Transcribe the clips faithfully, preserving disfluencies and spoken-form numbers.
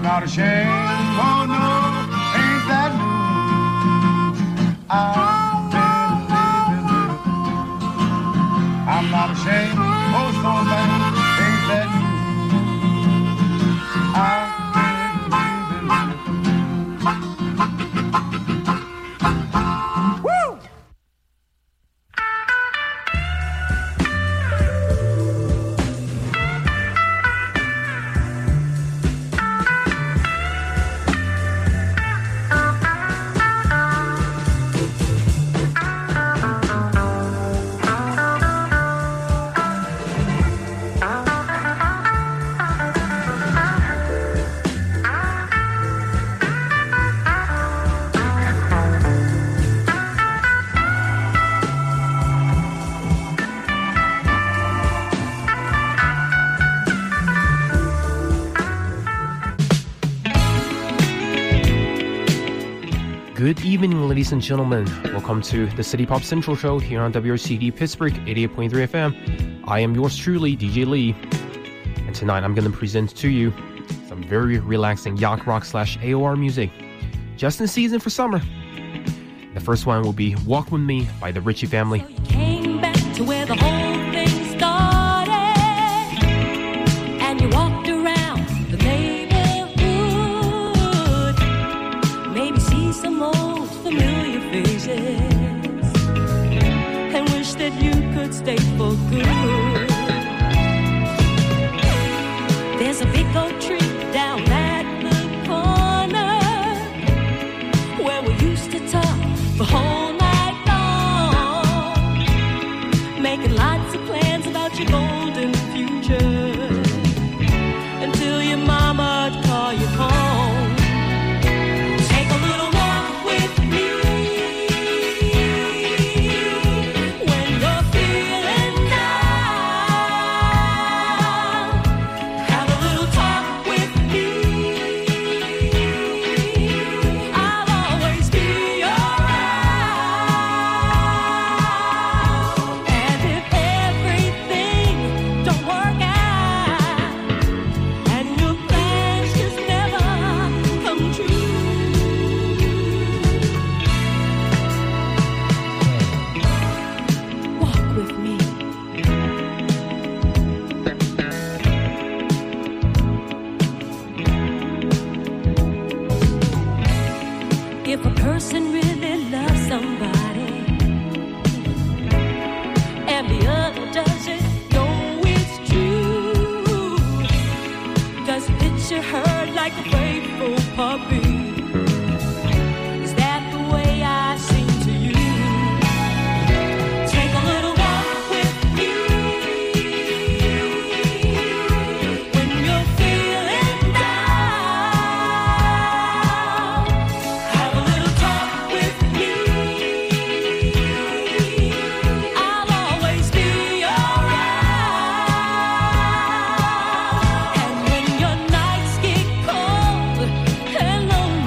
not ashamed, oh no, ain't that new? I've been living it. I'm not ashamed, oh so bad, ain't that new? I've Good evening, ladies and gentlemen. Welcome to the City Pop Central Show here on W R C D Pittsburgh eighty-eight point three F M. I am yours truly, D J Lee. And tonight I'm going to present to you some very relaxing yacht rock slash A O R music, just in season for summer. The first one will be Walk With Me by the Ritchie Family. So you came back to where the whole thing started, and you walked around the neighborhood, maybe see some old familiar faces, and wish that you could stay for good. There's a big oak tree down at the corner where we used to talk the whole night long, making lots of plans about your golden future, until your mama'd call you home. Take a little walk with me when you're feeling down. Have a little talk with me. I'll always be around. And if everything don't work out, and your plans just never come true, walk with me. If a person really loves somebody and the other doesn't know it's true, does it picture her like a faithful puppy? Is that the way I seem to you? Take a little walk with me when you're feeling down. Have a little talk with me. I'll always be around. And when your nights get cold and lonely,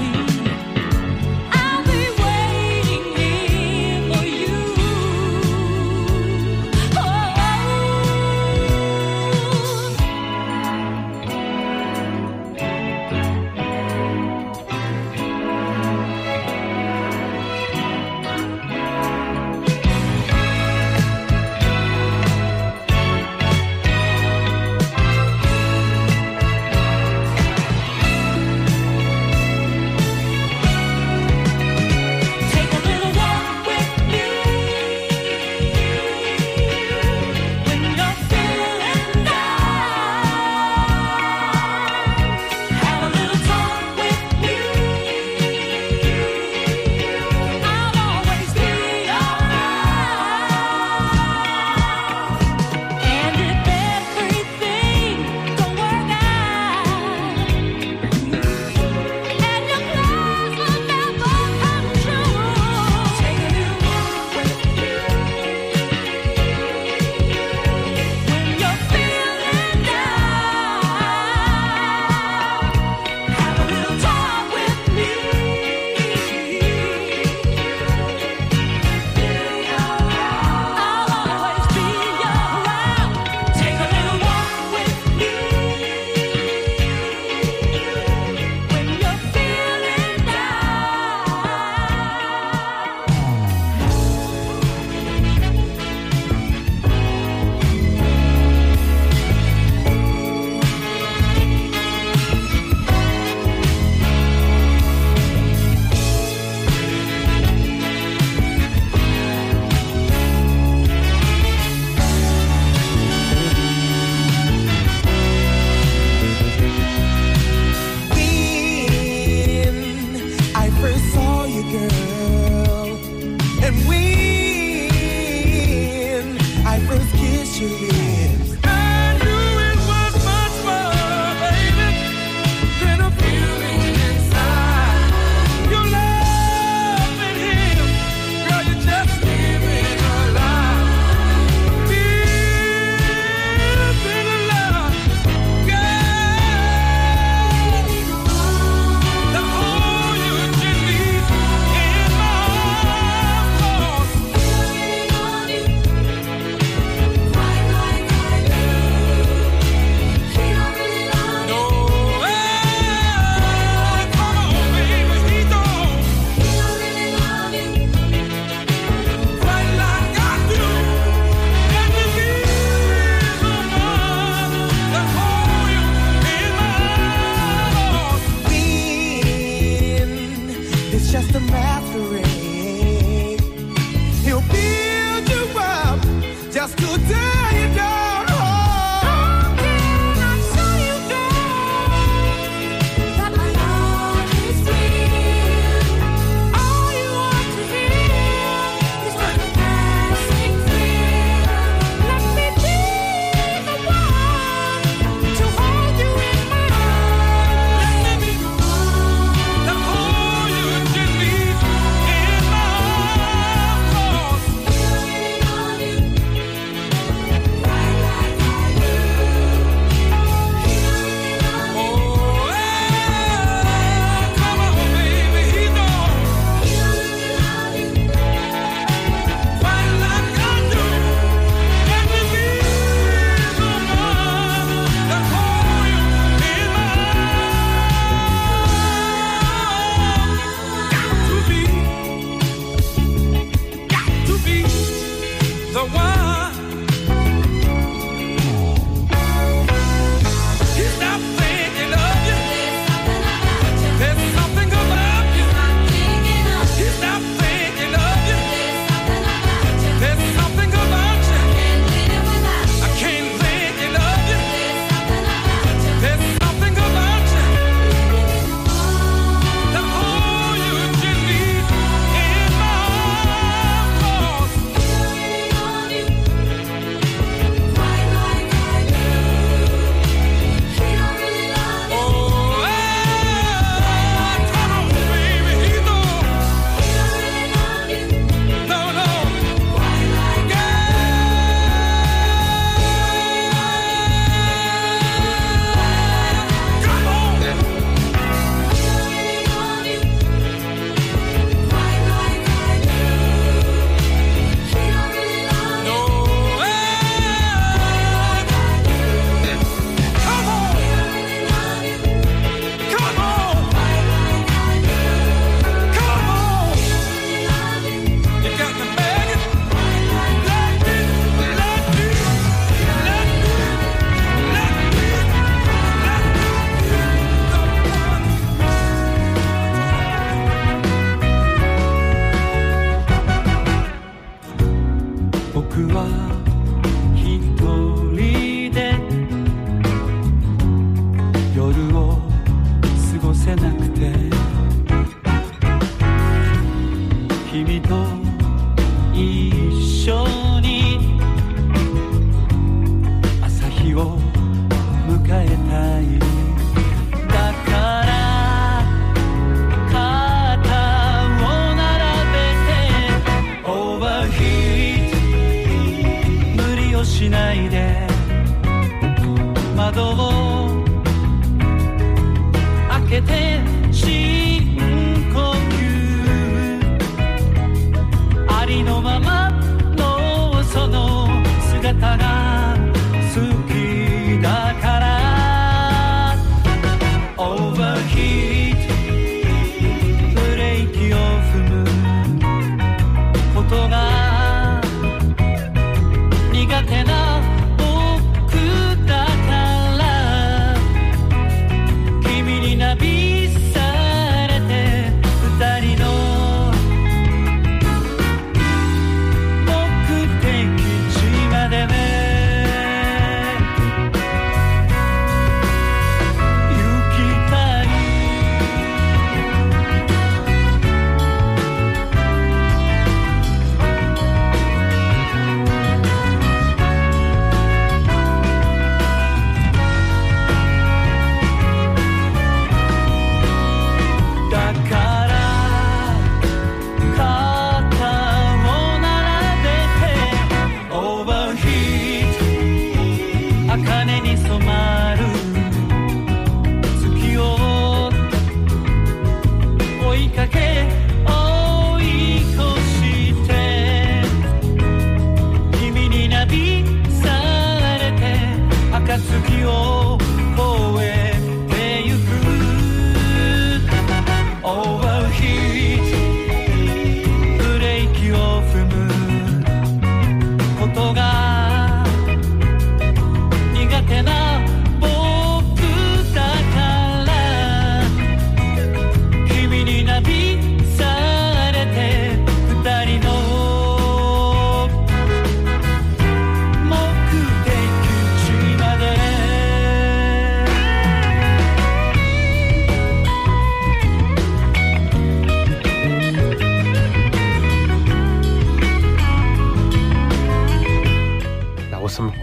just a masquerade. He'll build you up just to tear you down.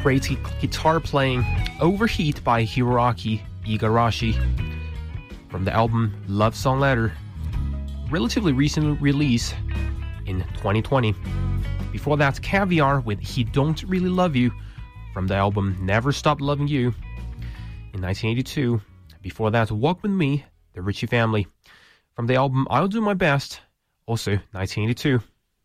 great gu- guitar playing Overheat by Hiroaki Igarashi from the album Love Song Letter, relatively recent release in twenty twenty. Before that, Caviar with He Don't Really Love You from the album Never Stop Loving You in nineteen eighty-two. Before that, Walk With Me, the Ritchie Family from the album I'll Do My Best, also nineteen eighty-two.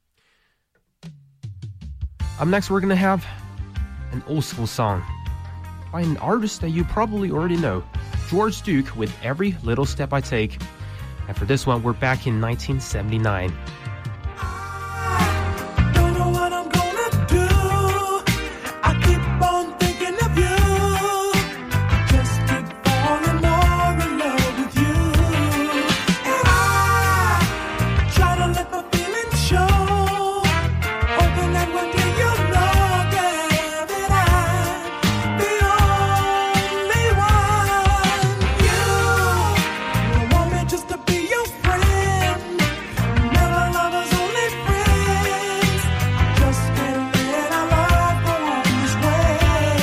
Up next, we're gonna have an old school song by an artist that you probably already know, George Duke with Every Little Step I Take. And for this one, we're back in nineteen seventy-nine. Don't know what I'm gonna do. I keep on thinking of you. I just keep falling more in love with you. And I try to let my feelings show, hoping that one day you'll know, girl, that I'm the only one. You, you want me just to be your friend. Never lovers, only friends. Just can't let our love go on this way.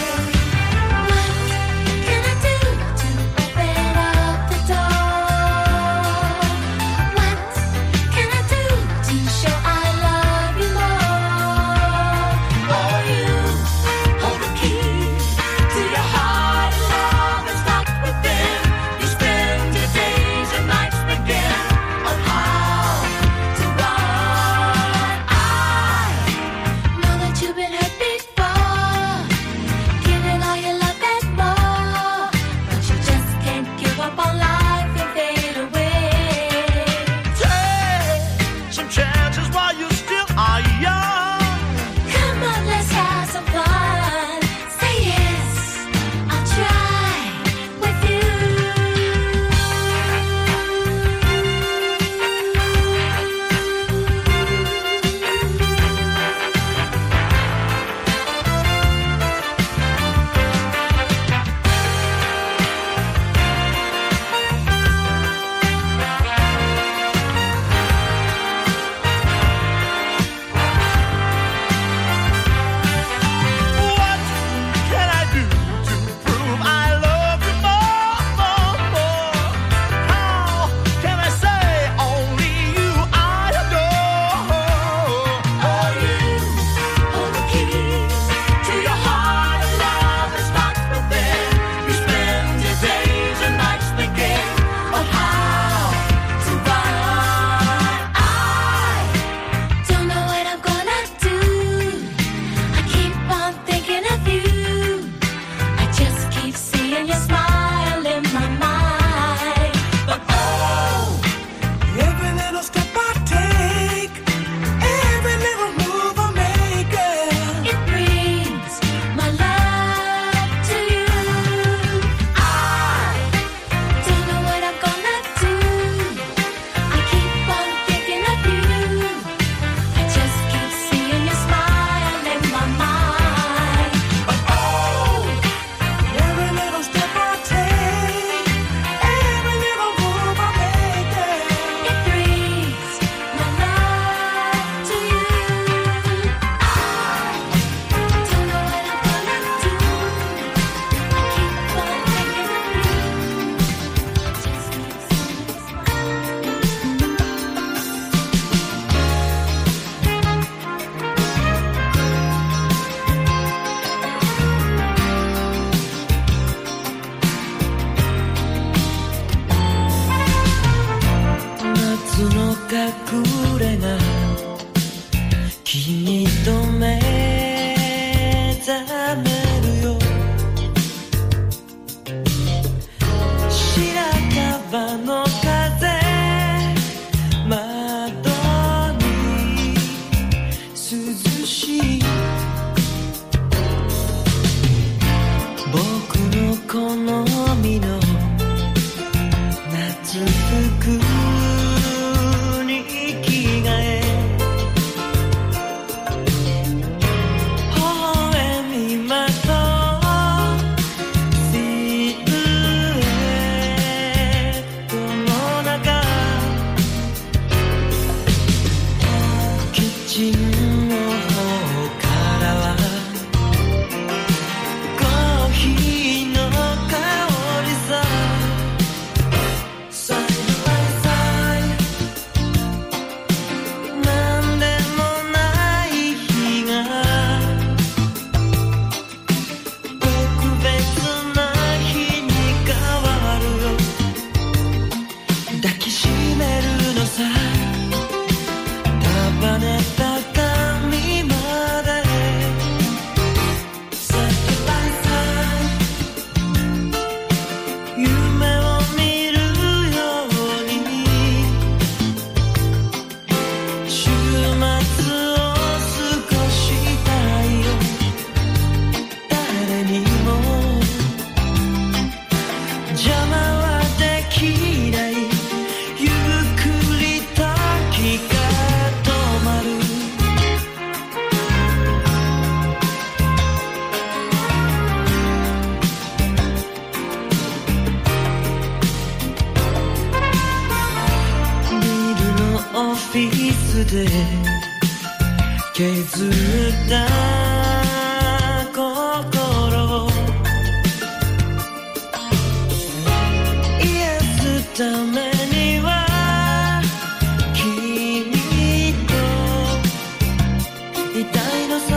What can I do to open up the door? What can I do to show I love you more? Oh, you hold the key to your heart, and love is locked within. You spend your days and nights thinking of how to run. I know that you've been hurt before, giving all your love and more, but you just can't give up on life and fade away. Take some chances while you still are young. Come on, let's have some fun. Say yes, I'll try with you. What can I do to prove I love you more, more, more? How can I say only you I adore? Oh, you hold the keys to your heart, and love is locked within. You spend your days and nights thinking of how to run. I don't know what I'm gonna do. I keep on thinking of you. I just keep seeing your smile in my mind. But oh, Every little step I take, every little move I make, girl, it brings my love to you. I don't know what I'm gonna do. I keep on thinking of you. I just keep seeing your smile in my mind. But oh, every little step I take, every little move I make, girl, It brings my love to you. I don't know what I'm gonna do. I keep on thinking of you. I just keep seeing your smile. 夏の隠れ家君と目覚めるよ白樺の風窓に涼しい僕の好みの夏服に着ないゆっくり時が止まるビルのオフィスで削った心癒すためには君といたいのさ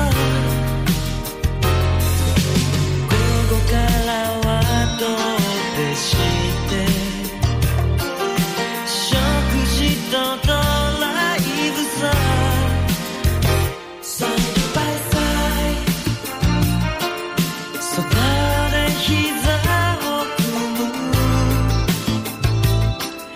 午後からはどうでして食事とドライブさSide by side そばで膝を組む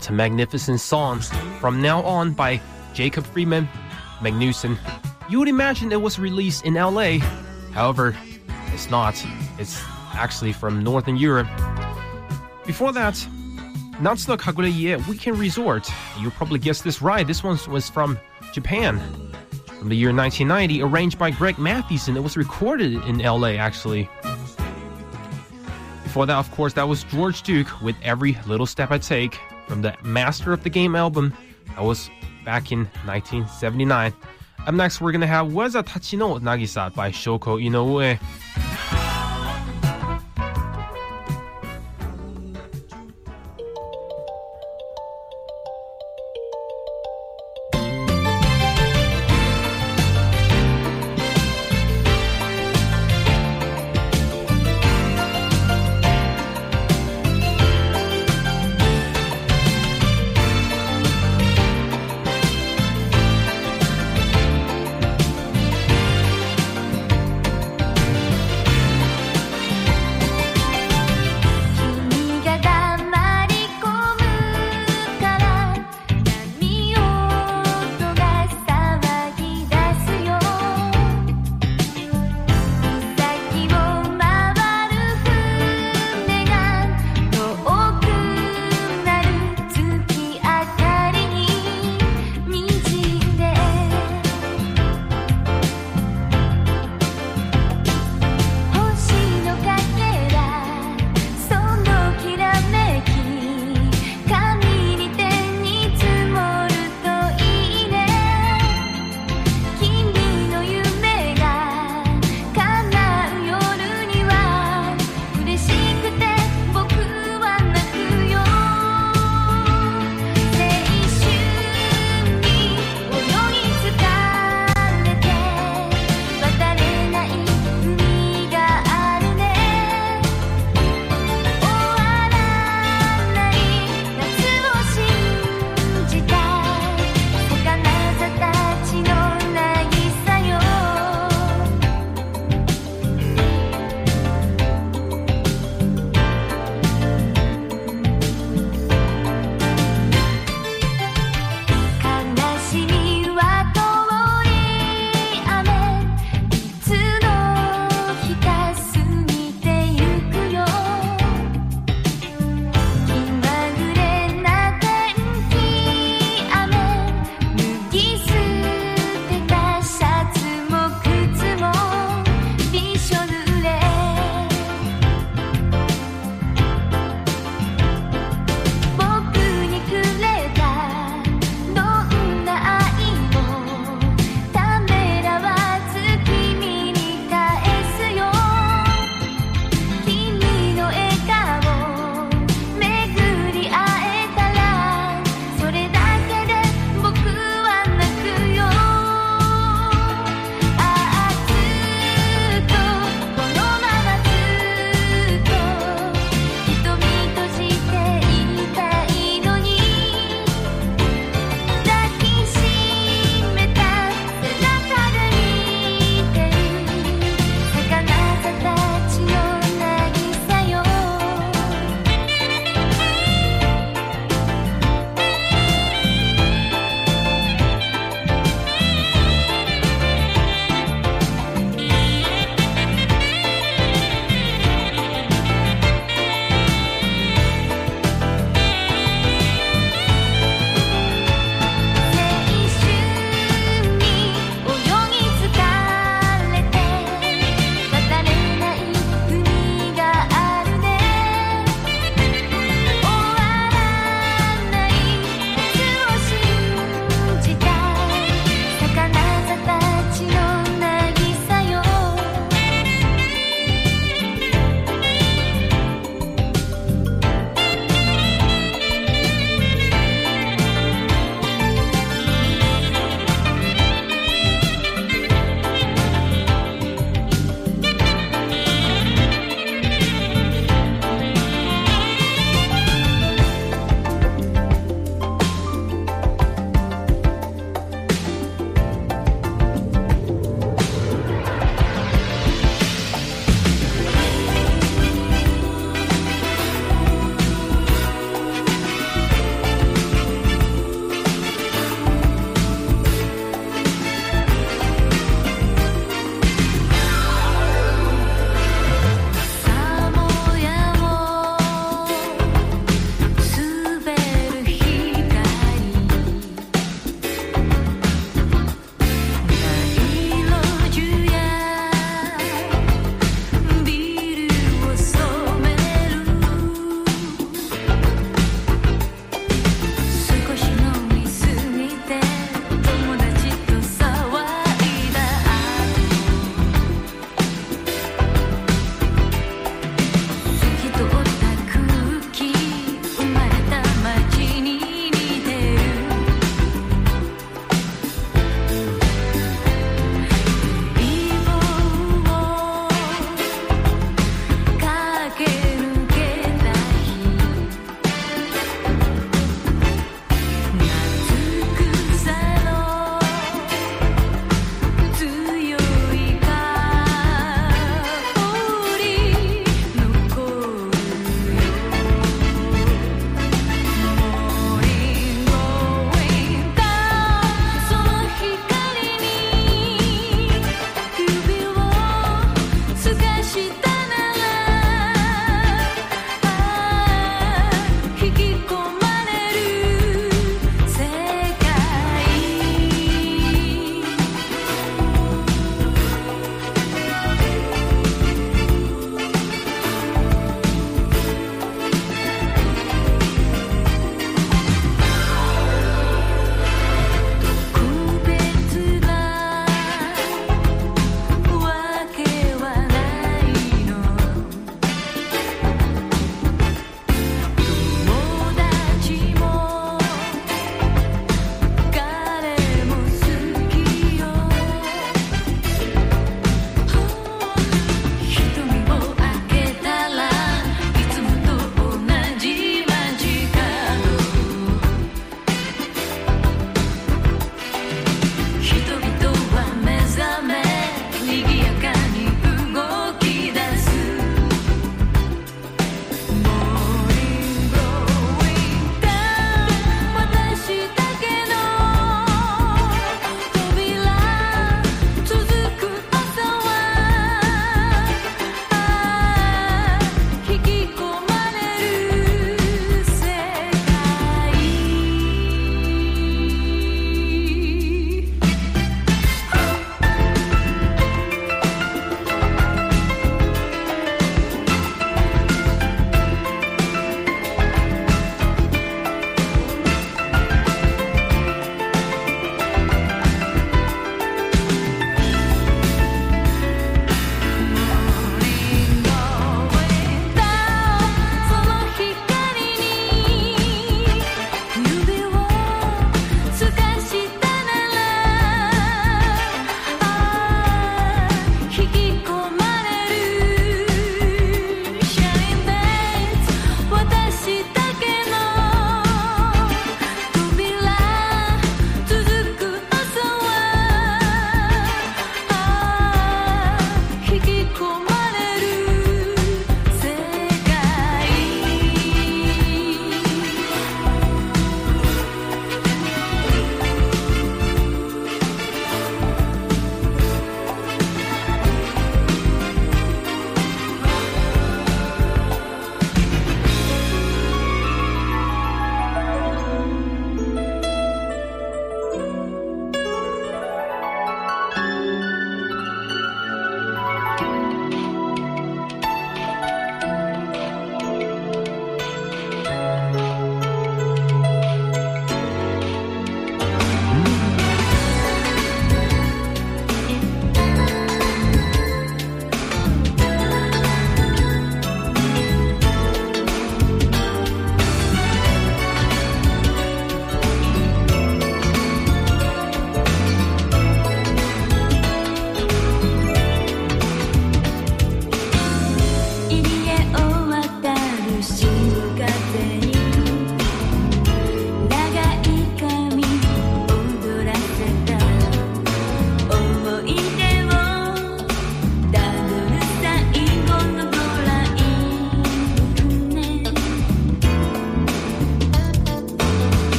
What a magnificent song. From Now On by Jacob Freeman McNewson. You would imagine it was released in L A. However, it's not. It's actually from Northern Europe. Before that, Natsuno Kagure Weekend Resort. You probably guessed this right. This one was from Japan. From the year nineteen ninety, arranged by Greg Mathieson. It was recorded in L A, actually. Before that, of course, that was George Duke with Every Little Step I Take from the Master of the Game album. That was back in nineteen seventy-nine. Up next, we're going to have Waza Tachi no Nagisa by Shoko Inoue.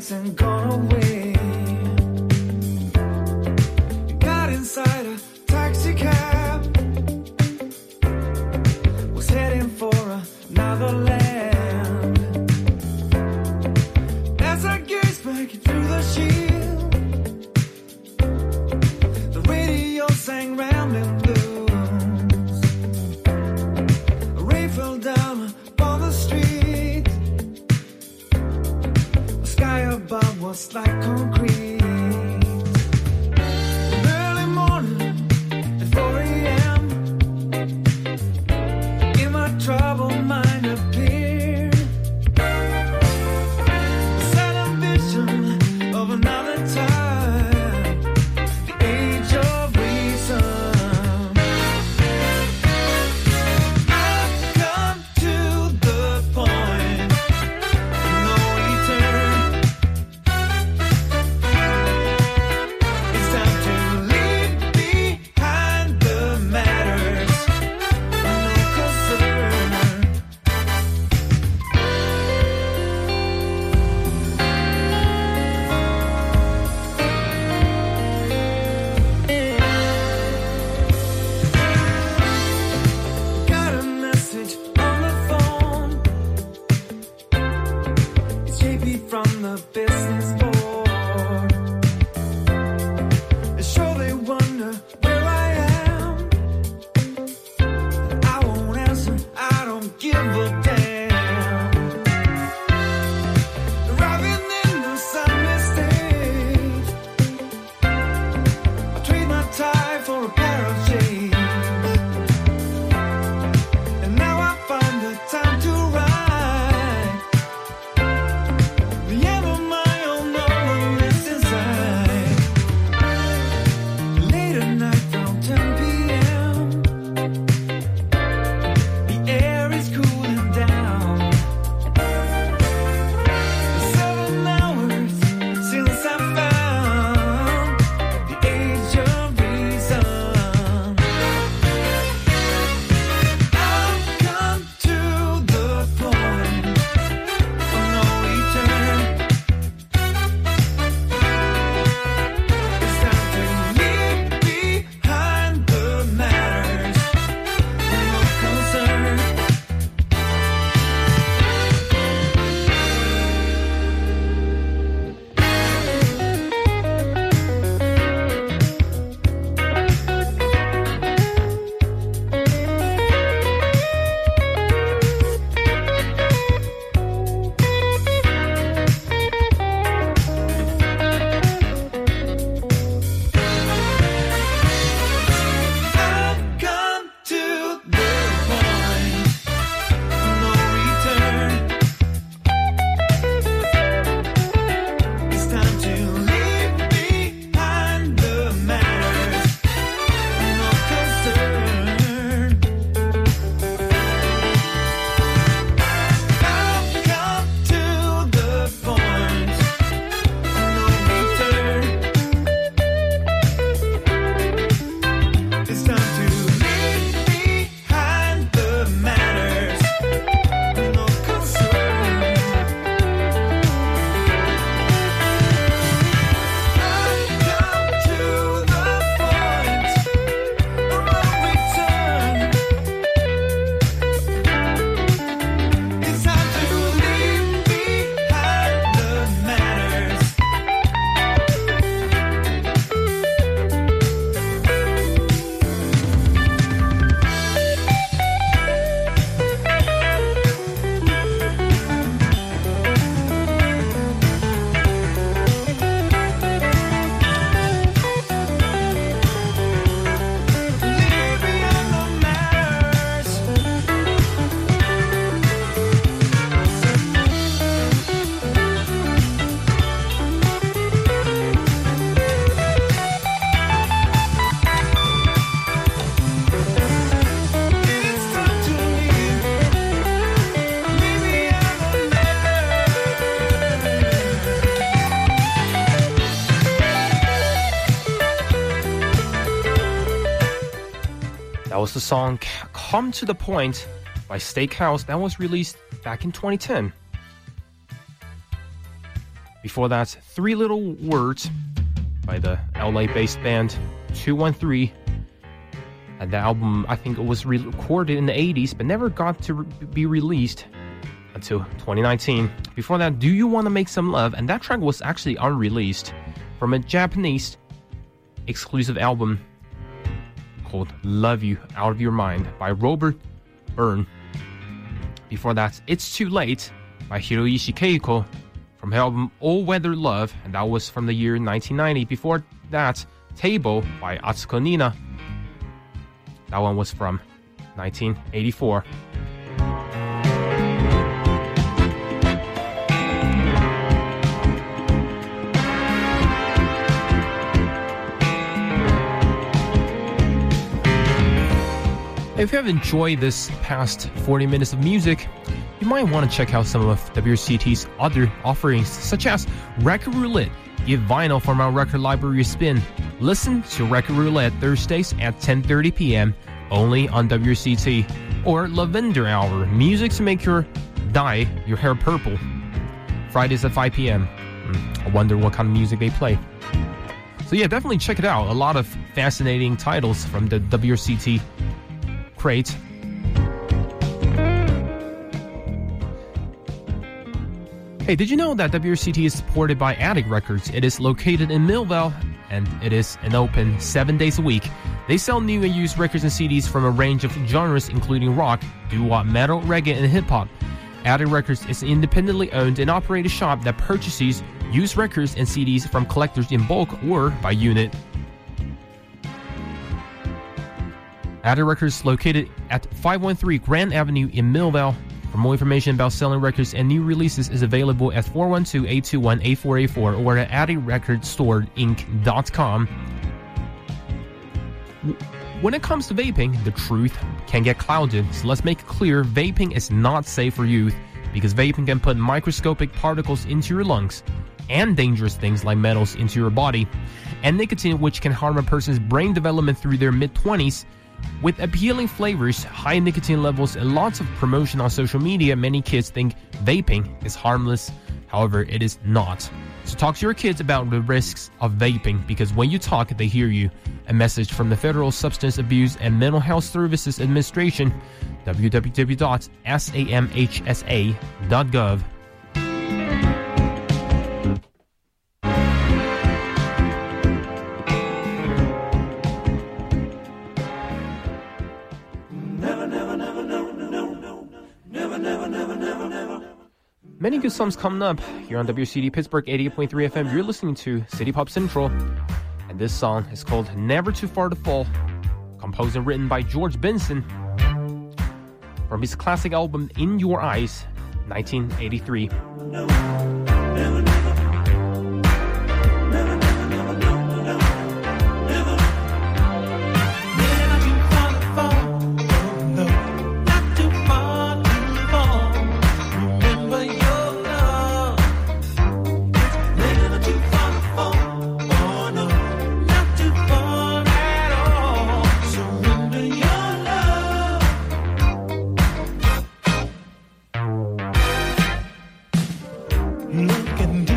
place and gone away. Got inside a taxi cab, was heading for another land. As I gazed back through the shield, the radio sang rambling blues. A ray fell down upon the street. The sky above was like concrete. Early morning at four a.m. in my troubled mind appeared a sudden vision of another time, the age of reason. I've come to the point of no return. It's time to leave behind the matters of no concern. Got a message on the phone. It's J P from the business board. They sure they wonder where I am. I won't answer, I don't give a damn. Driving in the Sunday state, I trade my tie for a pair of shades. And now I find the time to write the end of my own novelist inside. Late at night, around ten p.m., the air is cooling down. Seven hours since I found the age of reason. I've come to the point of no return. It's time to leave behind the matters of no concern. I've come to the point of no return. It's time to leave behind the matters of no concern. I've come to the point of no return. It's time to leave behind the matters of no concern. I've come to the point of no return. It's time to leave behind the matters. Leave behind the matters. It's time to leave, leave behind the That was the song Come to the Point by Steakhouse that was released back in twenty ten. Before that, Three Little Words by the L A-based band two one three. And the album, I think it was re- recorded in the eighties, but never got to re- be released until twenty nineteen. Before that, Do You Want to Make Some Love? And that track was actually unreleased from a Japanese exclusive album called Love You Out of Your Mind by Robert Byrne. Before that, It's Too Late by Hiroishi Keiko from her album All Weather Love, and that was from the year nineteen ninety. Before that, Table by Atsuko Nina. That one was from nineteen eighty-four. If you have enjoyed this past forty minutes of music, you might want to check out some of W R C T's other offerings, such as Record Roulette. Give vinyl from our record library a spin. Listen to Record Roulette Thursdays at ten thirty p.m. only on W R C T. Or Lavender Hour, music to make your dye your hair purple. Fridays at five p.m. Hmm, I wonder what kind of music they play. So yeah, definitely check it out. A lot of fascinating titles from the W R C T crate. Hey, did you know that W R C T is supported by Attic Records? It is located in Millvale, and it is an open seven days a week. They sell new and used records and C Ds from a range of genres, including rock, doo-wop, metal, reggae, and hip-hop. Attic Records is an independently owned and operated shop that purchases used records and C Ds from collectors in bulk or by unit. Attic Records located at five one three Grand Avenue in Millvale. For more information about selling records and new releases is available at four one two, eight two one, eight four eight four or at attic record store inc dot com. When it comes to vaping, the truth can get clouded, so let's make it clear, vaping is not safe for youth because vaping can put microscopic particles into your lungs and dangerous things like metals into your body, and nicotine, which can harm a person's brain development through their mid-twenties. With appealing flavors, high nicotine levels, and lots of promotion on social media, many kids think vaping is harmless. However, it is not. So talk to your kids about the risks of vaping, because when you talk, they hear you. A message from the Federal Substance Abuse and Mental Health Services Administration, w w w dot samhsa dot gov. Many good songs coming up here on W C D Pittsburgh eighty-eight point three F M. You're listening to City Pop Central, and this song is called Never Too Far to Fall, composed and written by George Benson from his classic album In Your Eyes, nineteen eighty-three. Looking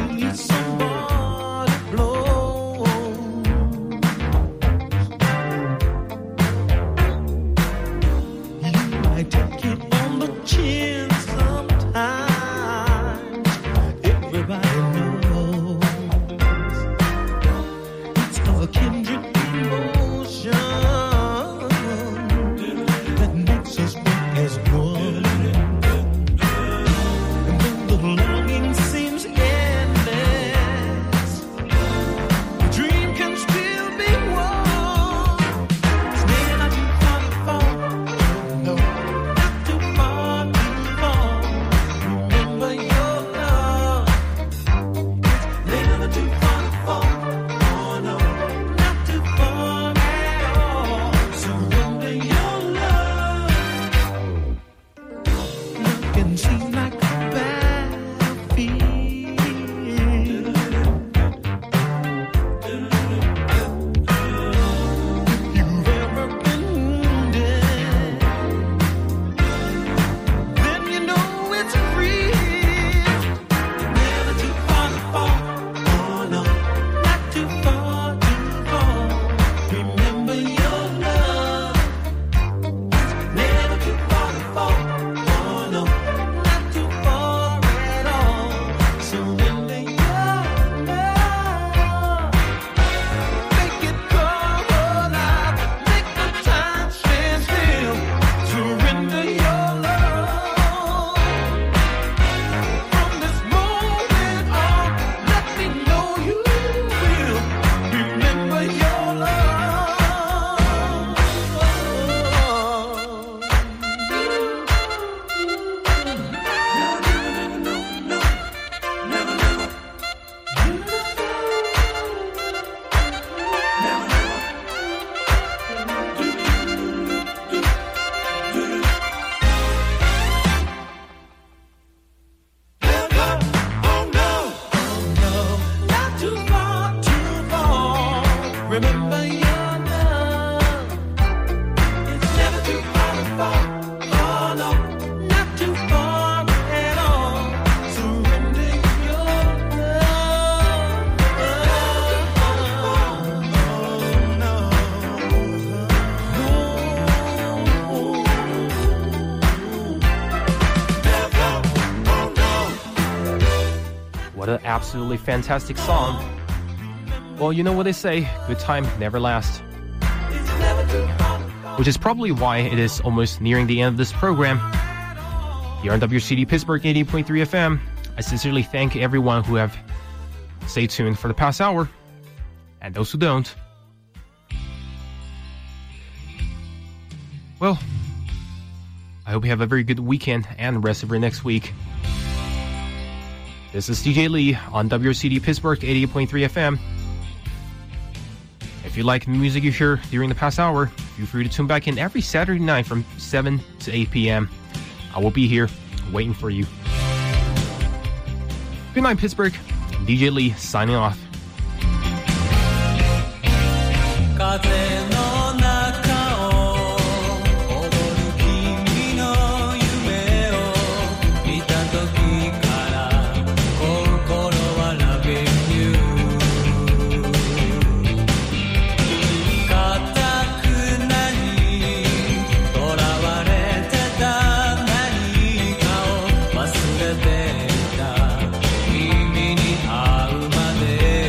the absolutely fantastic song. Well, you know what they say, good time never lasts. Which is probably why it is almost nearing the end of this program. Here on W C D Pittsburgh eighty-eight point three F M, I sincerely thank everyone who have stayed tuned for the past hour, and those who don't. Well, I hope you have a very good weekend and rest of your next week. This is D J Lee on W C D Pittsburgh eighty-eight point three F M. If you like the music you hear during the past hour, feel free to tune back in every Saturday night from seven to eight p.m. I will be here waiting for you. Good night, Pittsburgh. D J Lee signing off. 風の中を踊る君の夢を見た時から心は Loving you 固くなにとらわれてた何かを忘れていた君に会うまで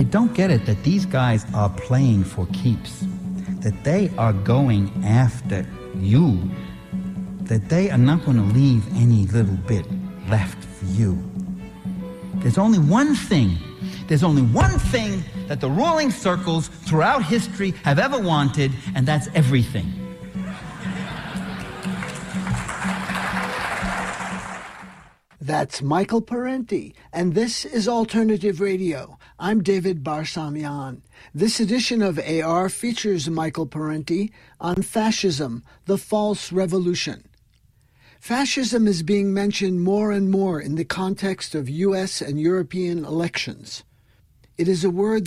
don't get it that these guys are playing for keeps, that they are going after you, that they are not going to leave any little bit left for you. There's only one thing, there's only one thing that the ruling circles throughout history have ever wanted, and that's everything. That's Michael Parenti, and this is Alternative Radio. I'm David Barsamian. This edition of A R features Michael Parenti on fascism, the false revolution. Fascism is being mentioned more and more in the context of U S and European elections. It is a word